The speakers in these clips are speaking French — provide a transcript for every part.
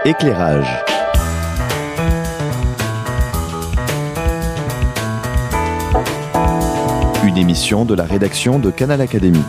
Éclairage. Une émission de la rédaction de Canal Académie.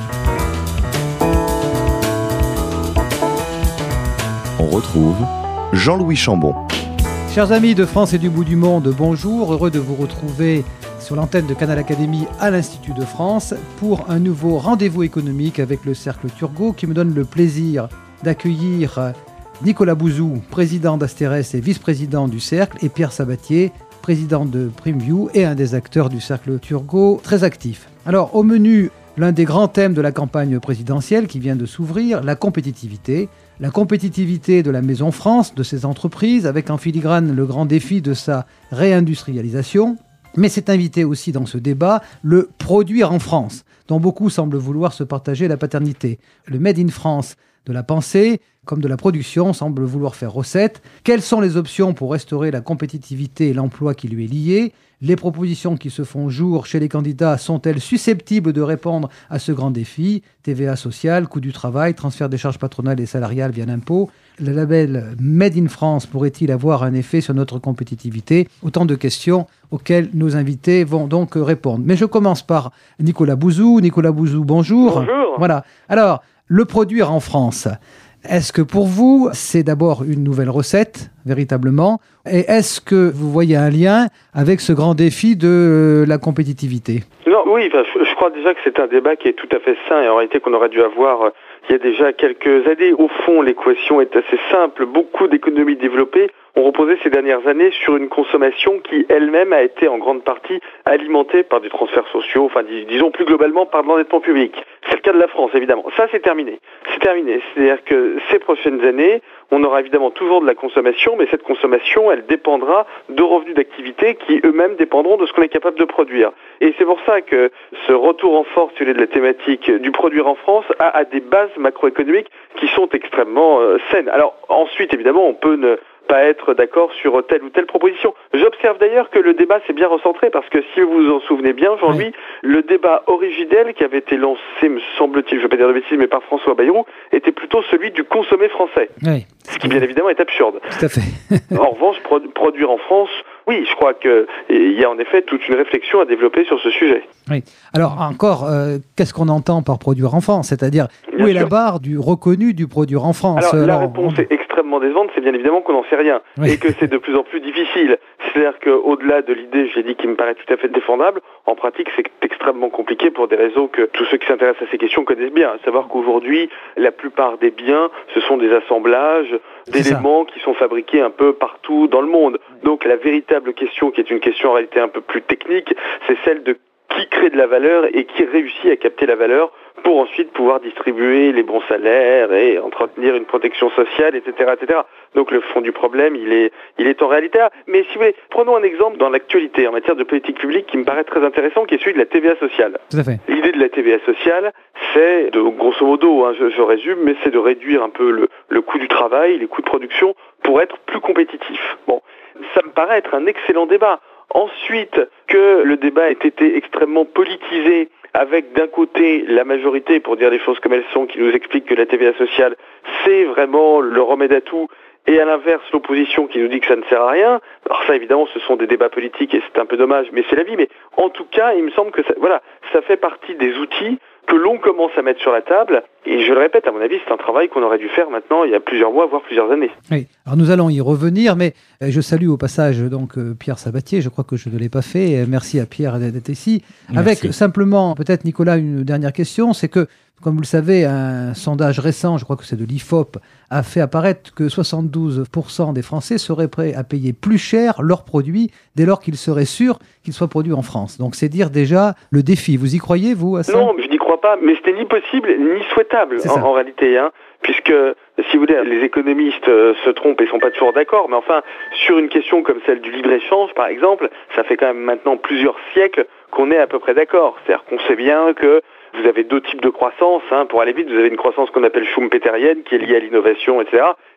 On retrouve Jean-Louis Chambon. Chers amis de France et du bout du monde, bonjour, heureux de vous retrouver sur l'antenne de Canal Académie à l'Institut de France pour un nouveau rendez-vous économique avec le Cercle Turgot qui me donne le plaisir d'accueillir Nicolas Bouzou, président d'Astérès et vice-président du Cercle, et Pierre Sabatier, président de PrimeView et un des acteurs du Cercle Turgot très actif. Alors au menu, l'un des grands thèmes de la campagne présidentielle qui vient de s'ouvrir, la compétitivité. La compétitivité de la Maison France, de ses entreprises, avec en filigrane le grand défi de sa réindustrialisation. Mais c'est invité aussi dans ce débat le produire en France, dont beaucoup semblent vouloir se partager la paternité. Le Made in France de la pensée, comme de la production, semble vouloir faire recette. Quelles sont les options pour restaurer la compétitivité et l'emploi qui lui est lié ? Les propositions qui se font jour chez les candidats sont-elles susceptibles de répondre à ce grand défi ? TVA sociale, coût du travail, transfert des charges patronales et salariales via l'impôt. Le label Made in France pourrait-il avoir un effet sur notre compétitivité ? Autant de questions auxquelles nos invités vont donc répondre. Mais je commence par Nicolas Bouzou. Nicolas Bouzou, bonjour. Bonjour. Voilà. Alors, le produire en France, est-ce que pour vous, c'est d'abord une nouvelle recette, véritablement ? Et est-ce que vous voyez un lien avec ce grand défi de la compétitivité ? Non, oui, je crois déjà que c'est un débat qui est tout à fait sain et en réalité qu'on aurait dû avoir il y a déjà quelques années. Au fond, l'équation est assez simple. Beaucoup d'économies développées ont reposé ces dernières années sur une consommation qui elle-même a été en grande partie alimentée par des transferts sociaux, enfin disons plus globalement par de l'endettement public. C'est le cas de la France, évidemment. Ça, c'est terminé. C'est terminé. C'est-à-dire que ces prochaines années, on aura évidemment toujours de la consommation, mais cette consommation, elle dépendra de revenus d'activité qui eux-mêmes dépendront de ce qu'on est capable de produire. Et c'est pour ça que ce retour en force de la thématique du produire en France a des bases macroéconomiques qui sont extrêmement saines. Alors ensuite, évidemment, on peut ne pas être d'accord sur telle ou telle proposition. J'observe d'ailleurs que le débat s'est bien recentré parce que si vous vous en souvenez bien, Jean-Louis, oui. Le débat originel qui avait été lancé, me semble-t-il, je ne veux pas dire de bêtises, mais par François Bayrou, était plutôt celui du consommer français. Oui. Ce qui, bien évidemment, est absurde. Tout à fait. En revanche, produire en France, oui, je crois qu'il y a en effet toute une réflexion à développer sur ce sujet. Oui. Alors encore, qu'est-ce qu'on entend par produire en France ? C'est-à-dire, où est la barre du reconnu du produire en France ? Alors, la réponse est extrêmement décevante, c'est bien évidemment qu'on n'en sait rien. Oui. Et que c'est de plus en plus difficile. C'est-à-dire qu'au-delà de l'idée, j'ai dit, qui me paraît tout à fait défendable, en pratique, c'est extrêmement compliqué pour des raisons que tous ceux qui s'intéressent à ces questions connaissent bien. À savoir qu'aujourd'hui, la plupart des biens, ce sont des assemblages d'éléments qui sont fabriqués un peu partout dans le monde. Donc la véritable question, qui est une question en réalité un peu plus technique, c'est celle de qui crée de la valeur et qui réussit à capter la valeur pour ensuite pouvoir distribuer les bons salaires et entretenir une protection sociale, etc., etc. Donc le fond du problème, il est en réalité là. Mais si vous voulez, prenons un exemple dans l'actualité en matière de politique publique qui me paraît très intéressant, qui est celui de la TVA sociale. Tout à fait. L'idée de la TVA sociale, c'est, grosso modo, je résume, mais c'est de réduire un peu le coût du travail, les coûts de production, pour être plus compétitif. Bon, ça me paraît être un excellent débat. Ensuite, que le débat ait été extrêmement politisé, avec d'un côté la majorité, pour dire les choses comme elles sont, qui nous explique que la TVA sociale, c'est vraiment le remède à tout, et à l'inverse, l'opposition qui nous dit que ça ne sert à rien. Alors ça, évidemment, ce sont des débats politiques et c'est un peu dommage, mais c'est la vie. Mais en tout cas, il me semble que ça fait partie des outils que l'on commence à mettre sur la table. Et je le répète, à mon avis, c'est un travail qu'on aurait dû faire maintenant il y a plusieurs mois, voire plusieurs années. Oui, alors nous allons y revenir, mais je salue au passage donc Pierre Sabatier, je crois que je ne l'ai pas fait. Merci à Pierre d'être ici. Merci. Avec simplement, peut-être Nicolas, une dernière question, c'est que, comme vous le savez, un sondage récent, je crois que c'est de l'IFOP, a fait apparaître que 72% des Français seraient prêts à payer plus cher leurs produits dès lors qu'ils seraient sûrs qu'ils soient produits en France. Donc c'est dire déjà le défi. Vous y croyez, vous, à ça ? Non, je n'y crois pas, mais c'était ni possible ni souhaitable en réalité, puisque, si vous voulez, les économistes se trompent et ne sont pas toujours d'accord, mais enfin, sur une question comme celle du libre-échange, par exemple, ça fait quand même maintenant plusieurs siècles qu'on est à peu près d'accord. C'est-à-dire qu'on sait bien que vous avez deux types de croissance. Pour aller vite, vous avez une croissance qu'on appelle schumpeterienne, qui est liée à l'innovation, etc.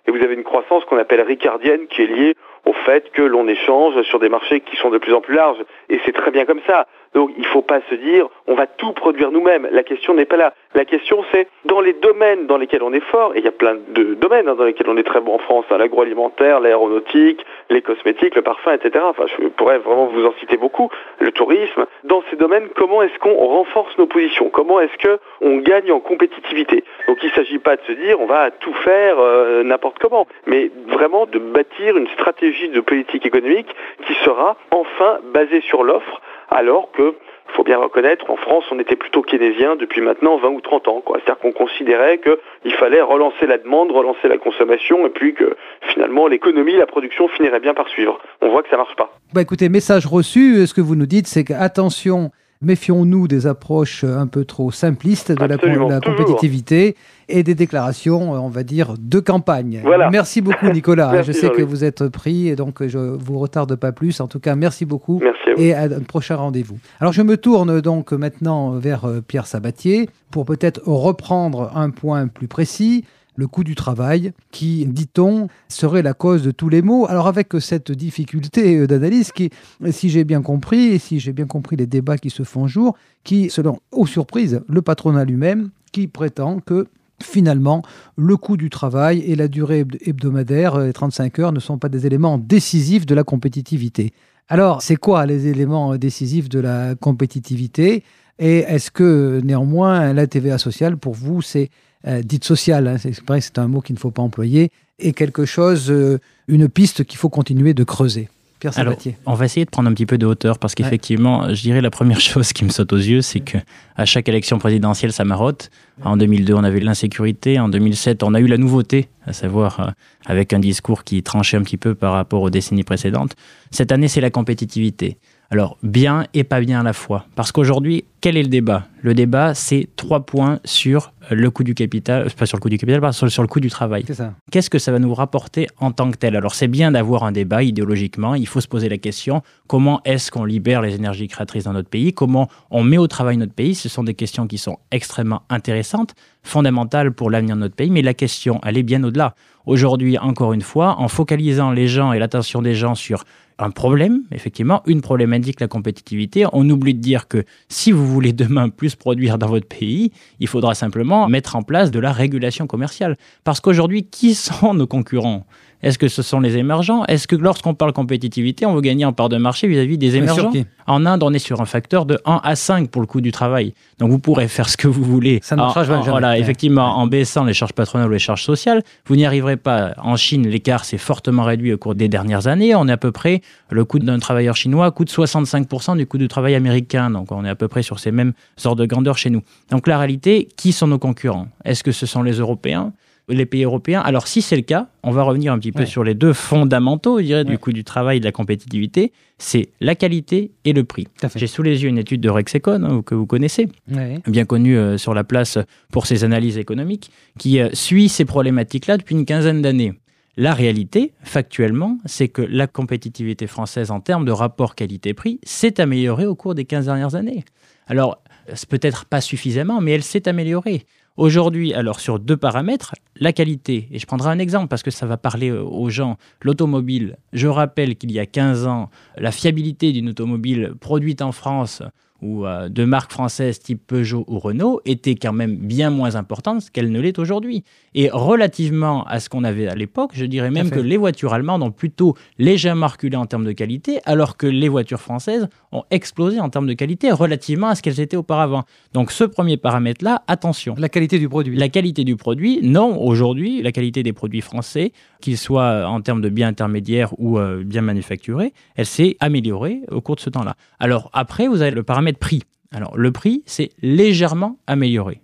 et vous avez une croissance qu'on appelle ricardienne qui est liée au fait que l'on échange sur des marchés qui sont de plus en plus larges. Et c'est très bien comme ça. Donc il ne faut pas se dire on va tout produire nous-mêmes. La question n'est pas là. La question c'est dans les domaines dans lesquels on est fort, et il y a plein de domaines dans lesquels on est très bon en France, l'agroalimentaire, l'aéronautique, les cosmétiques, le parfum, etc. Enfin, je pourrais vraiment vous en citer beaucoup. Le tourisme. Dans ces domaines, comment est-ce qu'on renforce nos positions? Comment est-ce qu'on gagne en compétitivité? Donc il ne s'agit pas de se dire on va tout faire n'importe comment, mais vraiment de bâtir une stratégie de politique économique qui sera enfin basée sur l'offre, alors que, il faut bien reconnaître, en France, on était plutôt keynésien depuis maintenant 20 ou 30 ans. C'est-à-dire qu'on considérait qu'il fallait relancer la demande, relancer la consommation, et puis que finalement l'économie, la production finirait bien par suivre. On voit que ça ne marche pas. Écoutez, message reçu, ce que vous nous dites, c'est qu'attention, méfions-nous des approches un peu trop simplistes de la compétitivité et des déclarations, on va dire, de campagne. Voilà. Merci beaucoup, Nicolas. Merci, je sais Jean-Louis. que vous êtes pris, et donc je ne vous retarde pas plus. En tout cas, merci beaucoup. Merci à vous. Et à un prochain rendez-vous. Alors, je me tourne donc maintenant vers Pierre Sabatier pour peut-être reprendre un point plus précis. Le coût du travail, qui, dit-on, serait la cause de tous les maux. Alors avec cette difficulté d'analyse qui, si j'ai bien compris, et si j'ai bien compris les débats qui se font jour, qui, selon, aux surprises, le patronat lui-même, qui prétend que finalement, le coût du travail et la durée hebdomadaire, les 35 heures, ne sont pas des éléments décisifs de la compétitivité. Alors, c'est quoi les éléments décisifs de la compétitivité? Et est-ce que, néanmoins, la TVA sociale, pour vous, c'est dite sociale, hein, c'est vrai que c'est un mot qu'il ne faut pas employer, et quelque chose, une piste qu'il faut continuer de creuser? Pierre Sabatier. Alors, on va essayer de prendre un petit peu de hauteur parce qu'effectivement, je dirais la première chose qui me saute aux yeux, c'est qu'à chaque élection présidentielle, ça marotte. En 2002, on avait l'insécurité. En 2007, on a eu la nouveauté, à savoir avec un discours qui tranchait un petit peu par rapport aux décennies précédentes. Cette année, c'est la compétitivité. Alors, bien et pas bien à la fois. Parce qu'aujourd'hui, quel est le débat? Le débat, c'est 3 points sur le coût du capital, pas sur le coût du capital, pas sur le coût du travail. C'est ça. Qu'est-ce que ça va nous rapporter en tant que tel? Alors, c'est bien d'avoir un débat idéologiquement. Il faut se poser la question, comment est-ce qu'on libère les énergies créatrices dans notre pays? Comment on met au travail notre pays? Ce sont des questions qui sont extrêmement intéressantes, fondamentales pour l'avenir de notre pays. Mais la question, elle est bien au-delà. Aujourd'hui, encore une fois, en focalisant les gens et l'attention des gens sur un problème, effectivement, une problématique, la compétitivité. On oublie de dire que si vous voulez demain plus produire dans votre pays, il faudra simplement mettre en place de la régulation commerciale. Parce qu'aujourd'hui, qui sont nos concurrents? Est-ce que ce sont les émergents? Est-ce que lorsqu'on parle compétitivité, on veut gagner en part de marché vis-à-vis des émergents? En Inde, on est sur un facteur de 1 à 5 pour le coût du travail. Donc vous pourrez faire ce que vous voulez. Ça ne marchera jamais. Voilà, effectivement, en baissant les charges patronales ou les charges sociales, vous n'y arriverez pas. En Chine, l'écart s'est fortement réduit au cours des dernières années. On est à peu près, le coût d'un travailleur chinois coûte 65% du coût du travail américain. Donc on est à peu près sur ces mêmes ordres de grandeur chez nous. Donc la réalité, qui sont nos concurrents? Est-ce que ce sont les Européens? Les pays européens? Alors si c'est le cas, on va revenir un petit peu sur les 2 fondamentaux, je dirais, du coût du travail et de la compétitivité, c'est la qualité et le prix. J'ai sous les yeux une étude de Rexecon, que vous connaissez, bien connue sur la place pour ses analyses économiques, qui suit ces problématiques-là depuis une quinzaine d'années. La réalité, factuellement, c'est que la compétitivité française en termes de rapport qualité-prix s'est améliorée au cours des 15 dernières années. Alors, c'est peut-être pas suffisamment, mais elle s'est améliorée. Aujourd'hui, alors sur 2 paramètres, la qualité, et je prendrai un exemple parce que ça va parler aux gens, l'automobile. Je rappelle qu'il y a 15 ans, la fiabilité d'une automobile produite en France ou de marques françaises type Peugeot ou Renault était quand même bien moins importante qu'elle ne l'est aujourd'hui. Et relativement à ce qu'on avait à l'époque, je dirais même que les voitures allemandes ont plutôt légèrement reculé en termes de qualité, alors que les voitures françaises ont explosé en termes de qualité relativement à ce qu'elles étaient auparavant. Donc ce premier paramètre-là, attention. La qualité du produit. La qualité du produit, non, aujourd'hui, la qualité des produits français, qu'ils soient en termes de biens intermédiaires ou biens manufacturés, elle s'est améliorée au cours de ce temps-là. Alors après, vous avez le paramètre prix. Alors le prix, c'est légèrement amélioré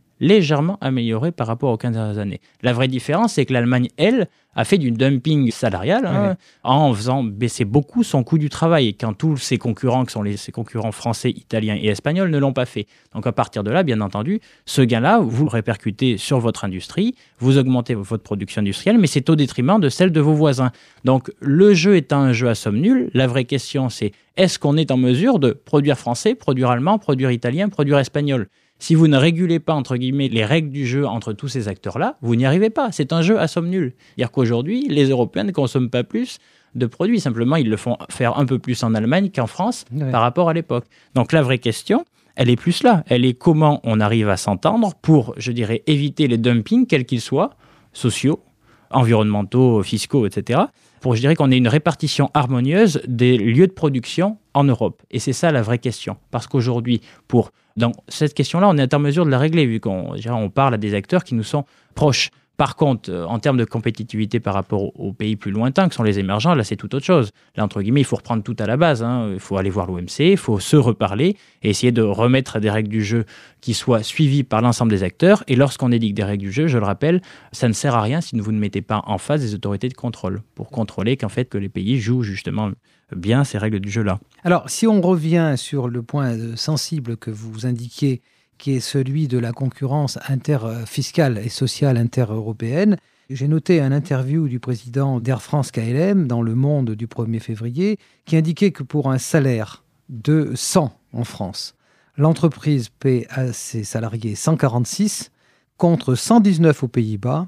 par rapport aux 15 dernières années. La vraie différence, c'est que l'Allemagne, elle, a fait du dumping salarial en faisant baisser beaucoup son coût du travail, quand tous ses concurrents, qui sont ses concurrents français, italiens et espagnols, ne l'ont pas fait. Donc à partir de là, bien entendu, ce gain-là, vous le répercutez sur votre industrie, vous augmentez votre production industrielle, mais c'est au détriment de celle de vos voisins. Donc le jeu est un jeu à somme nulle. La vraie question, c'est est-ce qu'on est en mesure de produire français, produire allemand, produire italien, produire espagnol ? Si vous ne régulez pas, entre guillemets, les règles du jeu entre tous ces acteurs-là, vous n'y arrivez pas. C'est un jeu à somme nulle. C'est-à-dire qu'aujourd'hui, les Européens ne consomment pas plus de produits. Simplement, ils le font faire un peu plus en Allemagne qu'en France par rapport à l'époque. Donc la vraie question, elle est plus là. Elle est comment on arrive à s'entendre pour, je dirais, éviter les dumpings, quels qu'ils soient, sociaux, environnementaux, fiscaux, etc., pour, je dirais, qu'on ait une répartition harmonieuse des lieux de production en Europe. Et c'est ça la vraie question. Parce qu'aujourd'hui, dans cette question-là, on est en mesure de la régler, vu qu'on parle à des acteurs qui nous sont proches. Par contre, en termes de compétitivité par rapport aux pays plus lointains, que sont les émergents, là, c'est tout autre chose. Là, entre guillemets, il faut reprendre tout à la base. Il faut aller voir l'OMC, il faut se reparler et essayer de remettre des règles du jeu qui soient suivies par l'ensemble des acteurs. Et lorsqu'on édicte des règles du jeu, je le rappelle, ça ne sert à rien si vous ne mettez pas en face des autorités de contrôle pour contrôler que les pays jouent justement bien ces règles du jeu-là. Alors, si on revient sur le point sensible que vous indiquiez, qui est celui de la concurrence fiscale et sociale inter-européenne. J'ai noté un interview du président d'Air France KLM dans Le Monde du 1er février qui indiquait que pour un salaire de 100 en France, l'entreprise paie à ses salariés 146 contre 119 aux Pays-Bas,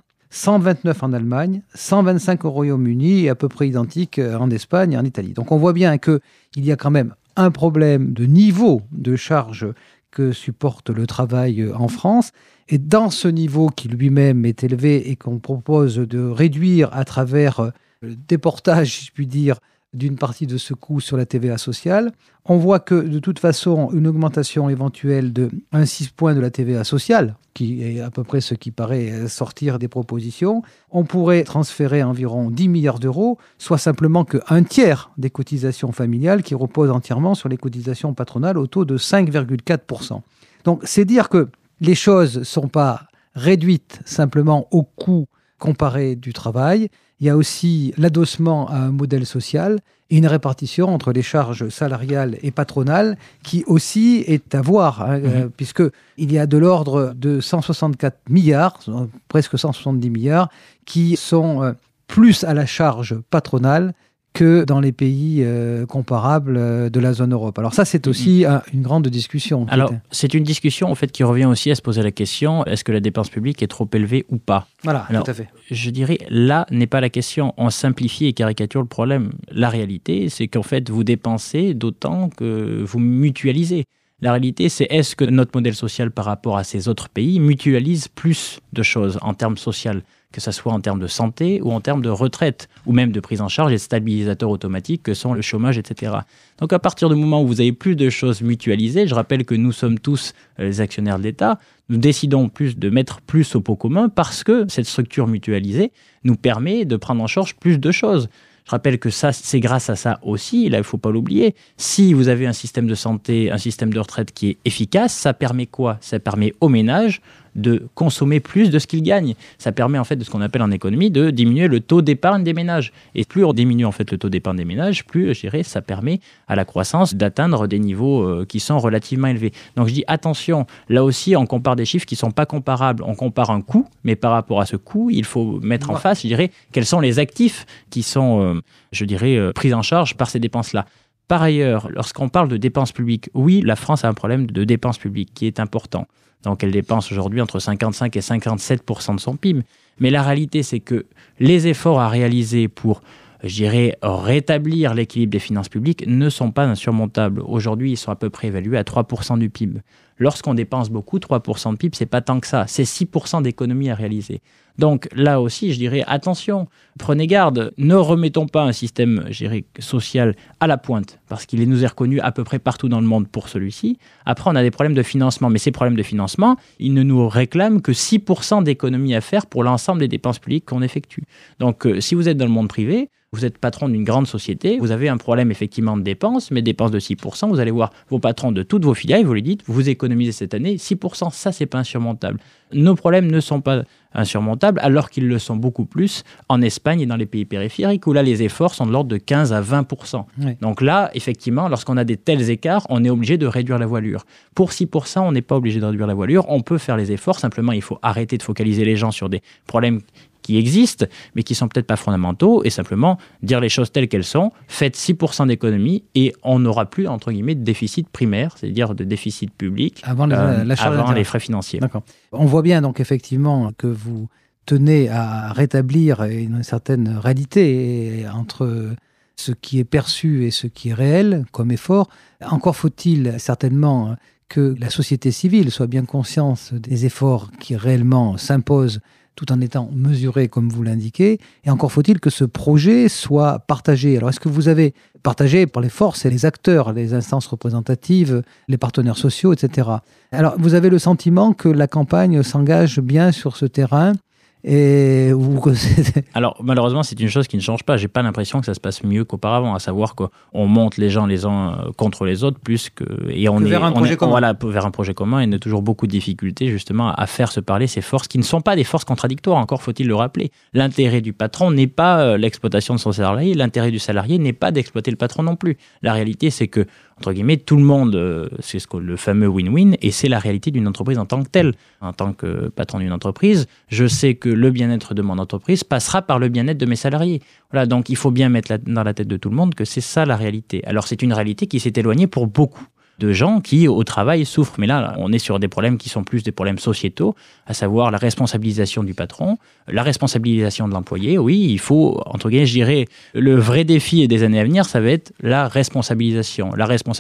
129 en Allemagne, 125 au Royaume-Uni et à peu près identique en Espagne et en Italie. Donc on voit bien qu'il y a quand même un problème de niveau de charge que supporte le travail en France. Et dans ce niveau qui lui-même est élevé et qu'on propose de réduire à travers le déportage, si je puis dire, d'une partie de ce coût sur la TVA sociale, on voit que de toute façon, une augmentation éventuelle de 1,6 point de la TVA sociale, qui est à peu près ce qui paraît sortir des propositions, on pourrait transférer environ 10 milliards d'euros, soit simplement qu'un tiers des cotisations familiales qui reposent entièrement sur les cotisations patronales au taux de 5,4%. Donc c'est dire que les choses ne sont pas réduites simplement au coût comparé du travail. Il y a aussi l'adossement à un modèle social et une répartition entre les charges salariales et patronales qui aussi est à voir, puisqu'il y a de l'ordre de 164 milliards, presque 170 milliards, qui sont plus à la charge patronale que dans les pays comparables de la zone Europe. Alors ça, c'est aussi une grande discussion. Alors, c'est une discussion en fait, qui revient aussi à se poser la question, est-ce que la dépense publique est trop élevée ou pas ? Voilà, alors, tout à fait. Je dirais, là n'est pas la question. On simplifie et caricature le problème. La réalité, c'est qu'en fait, vous dépensez d'autant que vous mutualisez. La réalité, c'est est-ce que notre modèle social par rapport à ces autres pays mutualise plus de choses en termes sociaux, que ce soit en termes de santé ou en termes de retraite, ou même de prise en charge et de stabilisateurs automatiques que sont le chômage, etc. Donc à partir du moment où vous avez plus de choses mutualisées, je rappelle que nous sommes tous les actionnaires de l'État, nous décidons plus de mettre plus au pot commun parce que cette structure mutualisée nous permet de prendre en charge plus de choses. Je rappelle que ça, c'est grâce à ça aussi, là il ne faut pas l'oublier. Si vous avez un système de santé, un système de retraite qui est efficace, ça permet quoi ? Ça permet aux ménages de consommer plus de ce qu'ils gagnent. Ça permet en fait de ce qu'on appelle en économie de diminuer le taux d'épargne des ménages. Et plus on diminue en fait le taux d'épargne des ménages, plus je dirais ça permet à la croissance d'atteindre des niveaux qui sont relativement élevés. Donc je dis attention, là aussi on compare des chiffres qui ne sont pas comparables. On compare un coût, mais par rapport à ce coût, il faut mettre en face, je dirais, quels sont les actifs qui sont, pris en charge par ces dépenses-là. Par ailleurs, lorsqu'on parle de dépenses publiques, oui, la France a un problème de dépenses publiques qui est important. Donc elle dépense aujourd'hui entre 55 et 57% de son PIB. Mais la réalité, c'est que les efforts à réaliser pour, rétablir l'équilibre des finances publiques ne sont pas insurmontables. Aujourd'hui, ils sont à peu près évalués à 3% du PIB. Lorsqu'on dépense beaucoup, 3% de PIB, c'est pas tant que ça. C'est 6% d'économie à réaliser. Donc là aussi, je dirais, attention, prenez garde, ne remettons pas un système, social à la pointe, parce qu'il nous est reconnu à peu près partout dans le monde pour celui-ci. Après, on a des problèmes de financement, mais ces problèmes de financement, ils ne nous réclament que 6% d'économie à faire pour l'ensemble des dépenses publiques qu'on effectue. Donc, si vous êtes dans le monde privé, vous êtes patron d'une grande société, vous avez un problème effectivement de dépenses, mais dépenses de 6%, vous allez voir vos patrons de toutes vos filiales, vous lui dites, vous économisez cette année 6%, ça c'est pas insurmontable. Nos problèmes ne sont pas insurmontables, alors qu'ils le sont beaucoup plus en Espagne et dans les pays périphériques, où là les efforts sont de l'ordre de 15 à 20%. Oui. Donc là, effectivement, lorsqu'on a des tels écarts, on est obligé de réduire la voilure. Pour 6%, on n'est pas obligé de réduire la voilure, on peut faire les efforts, simplement il faut arrêter de focaliser les gens sur des problèmes qui existent, mais qui sont peut-être pas fondamentaux, et simplement dire les choses telles qu'elles sont, faites 6% d'économie et on n'aura plus, entre guillemets, de déficit primaire, c'est-à-dire de déficit public avant les frais financiers. D'accord. On voit bien donc effectivement que vous tenez à rétablir une certaine réalité entre ce qui est perçu et ce qui est réel comme effort. Encore faut-il certainement que la société civile soit bien consciente des efforts qui réellement s'imposent tout en étant mesurés comme vous l'indiquez. Et encore faut-il que ce projet soit partagé. Alors est-ce que vous avez partagé par les forces et les acteurs, les instances représentatives, les partenaires sociaux, etc. Alors vous avez le sentiment que la campagne s'engage bien sur ce terrain ? Alors malheureusement c'est une chose qui ne change pas. J'ai pas l'impression que ça se passe mieux qu'auparavant, à savoir qu'on monte les gens les uns contre les autres plus que vers un projet commun. Voilà, vers un projet commun, et on a toujours beaucoup de difficultés justement à faire se parler ces forces qui ne sont pas des forces contradictoires, encore faut-il le rappeler. L'intérêt du patron n'est pas l'exploitation de son salarié, l'intérêt du salarié n'est pas d'exploiter le patron non plus. La réalité c'est que entre guillemets, tout le monde, c'est le fameux win-win, et c'est la réalité d'une entreprise en tant que telle. En tant que patron d'une entreprise, je sais que le bien-être de mon entreprise passera par le bien-être de mes salariés. Voilà, donc il faut bien mettre dans la tête de tout le monde que c'est ça la réalité. Alors c'est une réalité qui s'est éloignée pour beaucoup de gens qui, au travail, souffrent. Mais là, on est sur des problèmes qui sont plus des problèmes sociétaux, à savoir la responsabilisation du patron, la responsabilisation de l'employé. Oui, il faut, entre guillemets, je dirais, le vrai défi des années à venir, ça va être la responsabilisation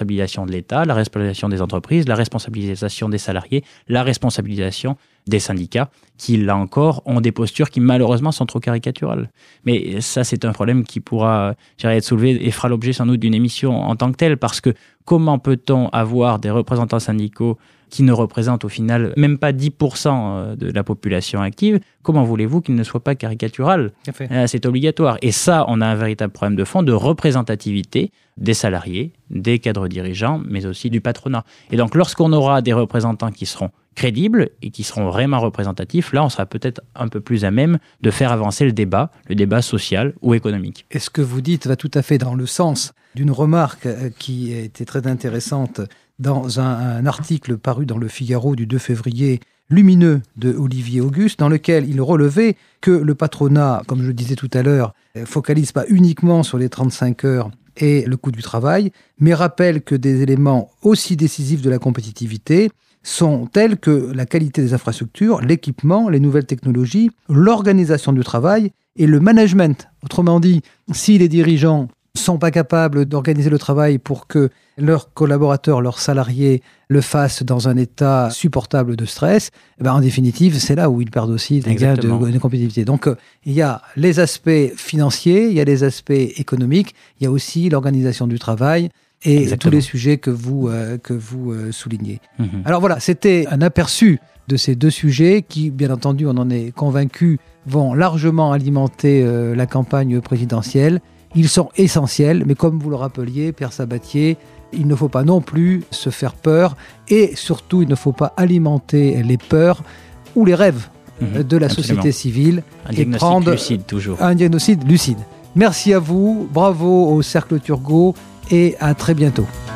de l'État, la responsabilisation des entreprises, la responsabilisation des salariés, la responsabilisation des syndicats, qui, là encore, ont des postures qui, malheureusement, sont trop caricaturales. Mais ça, c'est un problème qui pourra, être soulevé et fera l'objet, sans doute, d'une émission en tant que telle, parce que comment peut-on avoir des représentants syndicaux qui ne représentent au final même pas 10% de la population active? Comment voulez-vous qu'il ne soit pas caricatural ? C'est obligatoire. Et ça, on a un véritable problème de fond de représentativité des salariés, des cadres dirigeants, mais aussi du patronat. Et donc, lorsqu'on aura des représentants qui seront crédibles et qui seront vraiment représentatifs, là, on sera peut-être un peu plus à même de faire avancer le débat social ou économique. Et ce que vous dites va tout à fait dans le sens d'une remarque qui était très intéressante dans un article paru dans Le Figaro du 2 février, lumineux de Olivier Auguste, dans lequel il relevait que le patronat, comme je le disais tout à l'heure, focalise pas uniquement sur les 35 heures et le coût du travail, mais rappelle que des éléments aussi décisifs de la compétitivité sont tels que la qualité des infrastructures, l'équipement, les nouvelles technologies, l'organisation du travail et le management. Autrement dit, si les dirigeants ne sont pas capables d'organiser le travail pour que leurs collaborateurs, leurs salariés le fassent dans un état supportable de stress, en définitive, c'est là où ils perdent aussi des gains de compétitivité. Donc, il y a les aspects financiers, il y a les aspects économiques, il y a aussi l'organisation du travail et tous les sujets que vous soulignez. Alors voilà, c'était un aperçu de ces deux sujets qui, bien entendu, on en est convaincu, vont largement alimenter la campagne présidentielle. Ils sont essentiels, mais comme vous le rappeliez, Pierre Sabatier, il ne faut pas non plus se faire peur et surtout, il ne faut pas alimenter les peurs ou les rêves de la société civile. Un diagnostic lucide, toujours. Un diagnostic lucide. Merci à vous, bravo au Cercle Turgot et à très bientôt.